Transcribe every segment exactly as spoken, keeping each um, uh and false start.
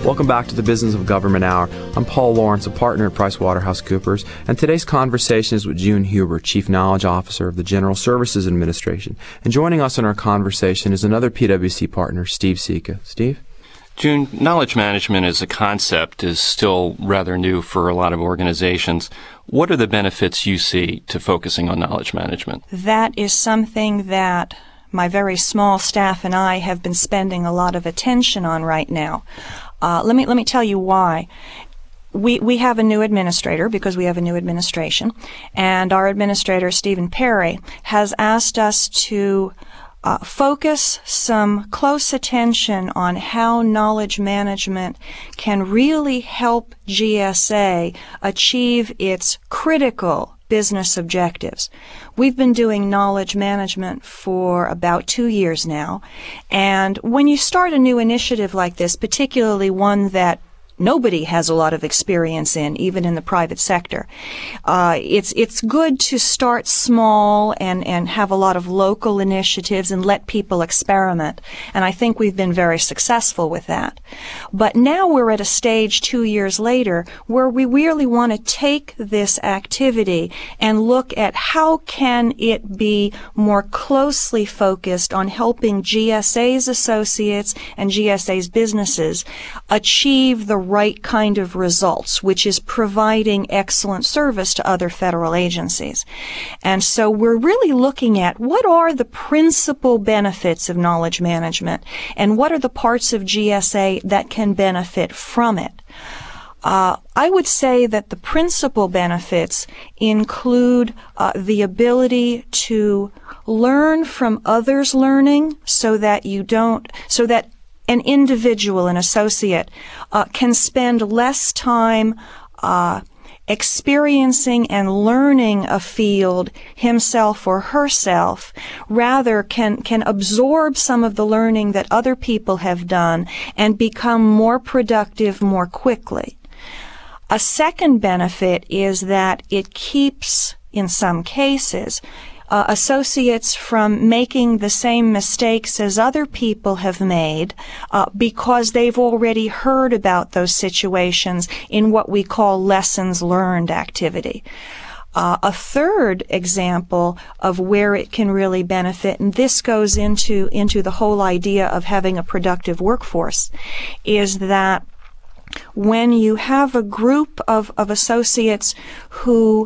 Welcome back to the Business of Government Hour. I'm Paul Lawrence, a partner at PricewaterhouseCoopers, and today's conversation is with June Huber, Chief Knowledge Officer of the General Services Administration. And joining us in our conversation is another P W C partner, Steve Sika. Steve? June, knowledge management as a concept is still rather new for a lot of organizations. What are the benefits you see to focusing on knowledge management? That is something that my very small staff and I have been spending a lot of attention on right now. Uh, let me let me tell you why. We we have a new administrator because we have a new administration, and our administrator, Stephen Perry, has asked us to uh, focus some close attention on how knowledge management can really help G S A achieve its critical business objectives. We've been doing knowledge management for about two years now, and when you start a new initiative like this, particularly one that nobody has a lot of experience in, even in the private sector, uh, it's it's good to start small and, and have a lot of local initiatives and let people experiment. And I think we've been very successful with that. But now we're at a stage two years later where we really want to take this activity and look at how can it be more closely focused on helping G S A's associates and G S A's businesses achieve the right kind of results, which is providing excellent service to other federal agencies. And so we're really looking at what are the principal benefits of knowledge management and what are the parts of G S A that can benefit from it. Uh, I would say that the principal benefits include uh, the ability to learn from others' learning so that you don't, so that an individual, an associate, uh, can spend less time uh, experiencing and learning a field himself or herself, rather can, can absorb some of the learning that other people have done and become more productive more quickly. A second benefit is that it keeps, in some cases, Uh, associates from making the same mistakes as other people have made uh, because they've already heard about those situations in what we call lessons learned activity. Uh, a third example of where it can really benefit, and this goes into, into the whole idea of having a productive workforce, is that when you have a group of, of associates who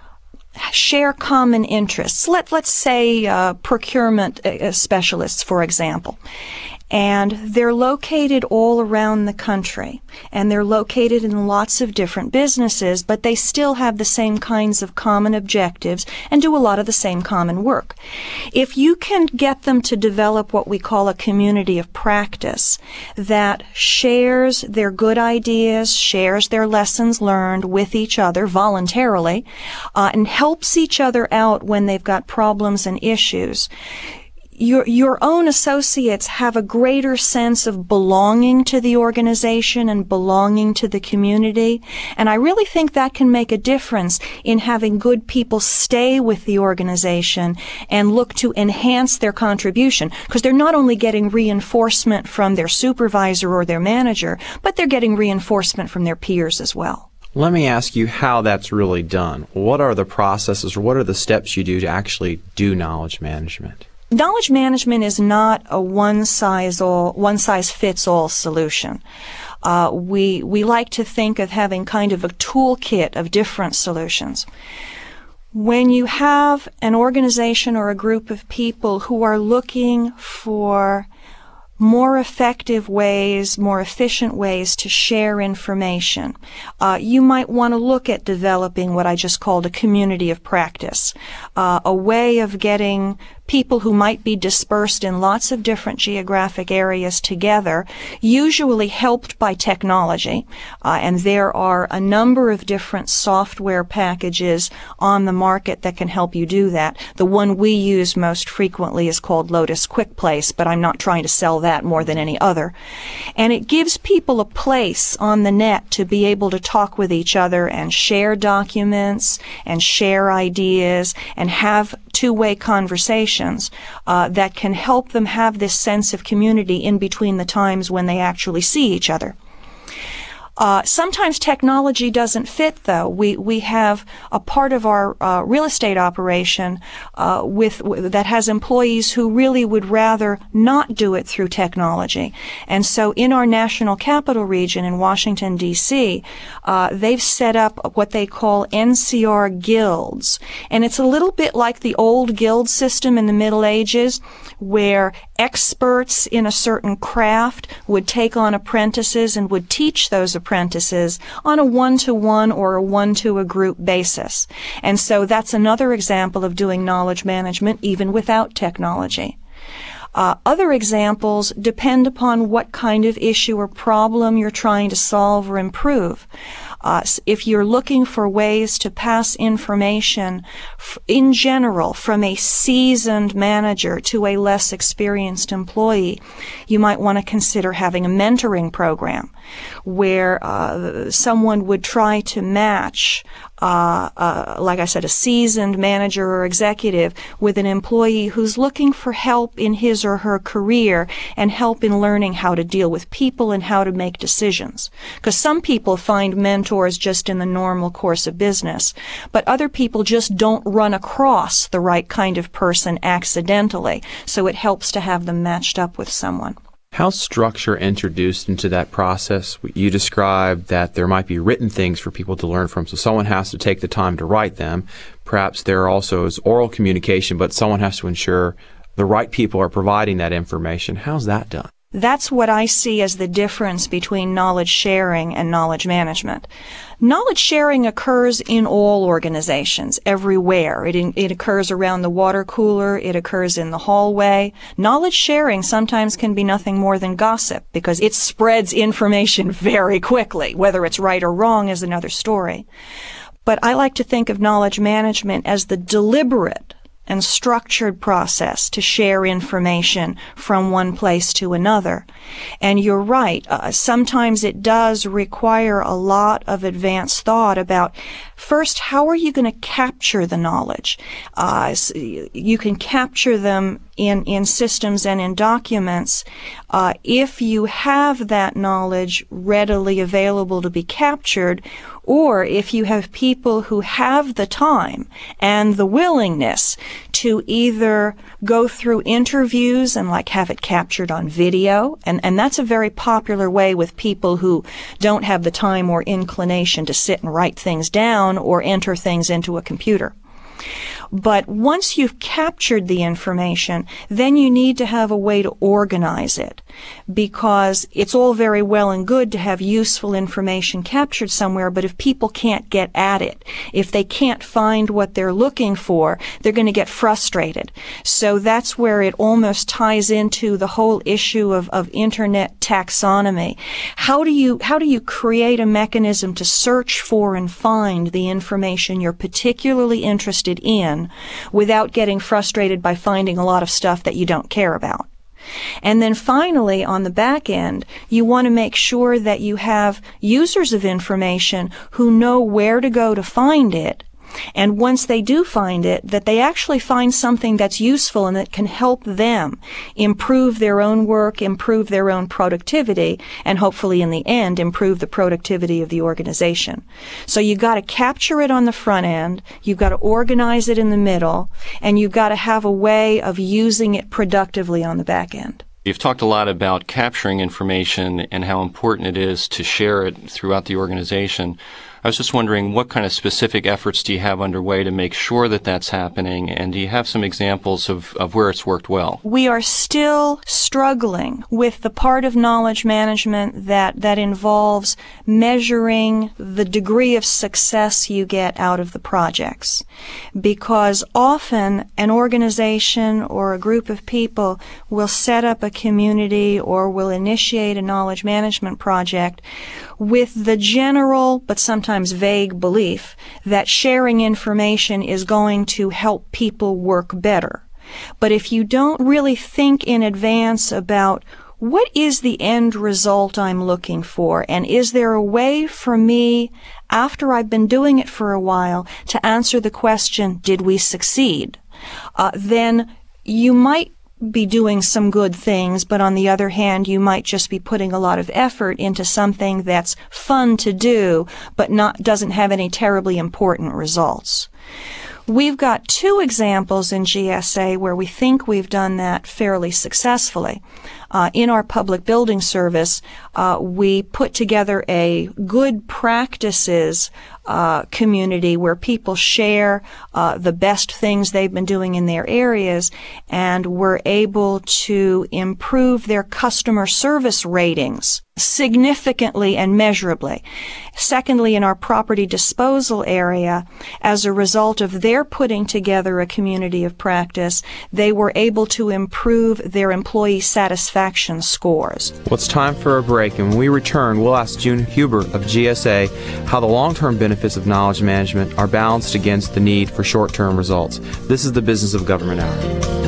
share common interests. Let, let's say uh, procurement uh, specialists, for example. And they're located all around the country, and they're located in lots of different businesses, but they still have the same kinds of common objectives and do a lot of the same common work. If you can get them to develop what we call a community of practice that shares their good ideas, shares their lessons learned with each other voluntarily, uh, and helps each other out when they've got problems and issues, Your, your own associates have a greater sense of belonging to the organization and belonging to the community. And I really think that can make a difference in having good people stay with the organization and look to enhance their contribution, because they're not only getting reinforcement from their supervisor or their manager, but they're getting reinforcement from their peers as well. Let me ask you how that's really done. What are the processes or what are the steps you do to actually do knowledge management? Knowledge management is not a one-size-all, one-size-fits-all solution. Uh, we we like to think of having kind of a toolkit of different solutions. When you have an organization or a group of people who are looking for more effective ways, more efficient ways to share information, uh, you might want to look at developing what I just called a community of practice, uh, a way of getting people who might be dispersed in lots of different geographic areas together, usually helped by technology. Uh, and there are a number of different software packages on the market that can help you do that. The one we use most frequently is called Lotus QuickPlace, but I'm not trying to sell that more than any other. And it gives people a place on the net to be able to talk with each other and share documents and share ideas and have two-way conversations uh, that can help them have this sense of community in between the times when they actually see each other. Uh, sometimes technology doesn't fit, though. We we have a part of our uh, real estate operation uh, with, with that has employees who really would rather not do it through technology. And so in our national capital region in Washington, D C, uh, they've set up what they call N C R guilds. And it's a little bit like the old guild system in the Middle Ages, where experts in a certain craft would take on apprentices and would teach those apprentices on a one-to-one or a one-to-a-group basis. And so that's another example of doing knowledge management even without technology. Uh, other examples depend upon what kind of issue or problem you're trying to solve or improve. Uh, if you're looking for ways to pass information f- in general from a seasoned manager to a less experienced employee, you might want to consider having a mentoring program where uh, someone would try to match, uh, uh, like I said, a seasoned manager or executive with an employee who's looking for help in his or her career and help in learning how to deal with people and how to make decisions. Because some people find mentors just in the normal course of business, but other people just don't run across the right kind of person accidentally, so it helps to have them matched up with someone. How's structure introduced into that process? You described that there might be written things for people to learn from, so someone has to take the time to write them. Perhaps there also is oral communication, but someone has to ensure the right people are providing that information. How's that done? That's what I see as the difference between knowledge sharing and knowledge management. Knowledge sharing occurs in all organizations, everywhere. It, in, it occurs around the water cooler. It occurs in the hallway. Knowledge sharing sometimes can be nothing more than gossip because it spreads information very quickly. Whether it's right or wrong is another story. But I like to think of knowledge management as the deliberate and structured process to share information from one place to another. And you're right, uh, sometimes it does require a lot of advanced thought about, first, how are you going to capture the knowledge? Uh, you can capture them in, in systems and in documents uh, if you have that knowledge readily available to be captured, or if you have people who have the time and the willingness to either go through interviews and like have it captured on video, and, and that's a very popular way with people who don't have the time or inclination to sit and write things down or enter things into a computer. But once you've captured the information, then you need to have a way to organize it, because it's all very well and good to have useful information captured somewhere, but if people can't get at it, if they can't find what they're looking for, they're going to get frustrated. So that's where it almost ties into the whole issue of, of internet taxonomy. How do you, how do you create a mechanism to search for and find the information you're particularly interested in without getting frustrated by finding a lot of stuff that you don't care about? And then finally, on the back end, you want to make sure that you have users of information who know where to go to find it. And once they do find it, that they actually find something that's useful and that can help them improve their own work, improve their own productivity, and hopefully in the end, improve the productivity of the organization. So you've got to capture it on the front end, you've got to organize it in the middle, and you've got to have a way of using it productively on the back end. You've talked a lot about capturing information and how important it is to share it throughout the organization. I was just wondering, what kind of specific efforts do you have underway to make sure that that's happening, and do you have some examples of, of where it's worked well? We are still struggling with the part of knowledge management that, that involves measuring the degree of success you get out of the projects, because often an organization or a group of people will set up a community or will initiate a knowledge management project with the general but sometimes vague belief that sharing information is going to help people work better. But if you don't really think in advance about what is the end result I'm looking for, and is there a way for me, after I've been doing it for a while, to answer the question, did we succeed? Uh, then you might be doing some good things, but on the other hand, you might just be putting a lot of effort into something that's fun to do, but not doesn't have any terribly important results. We've got two examples in G S A where we think we've done that fairly successfully. Uh, in our public building service, uh, we put together a good practices uh, community where people share uh, the best things they've been doing in their areas, and we're able to improve their customer service ratings significantly and measurably. Secondly, in our property disposal area, as a result of their putting together a community of practice, they were able to improve their employee satisfaction scores. Well, it's time for a break, and when we return, we'll ask June Huber of G S A how the long-term benefits of knowledge management are balanced against the need for short-term results. This is the Business of Government Hour.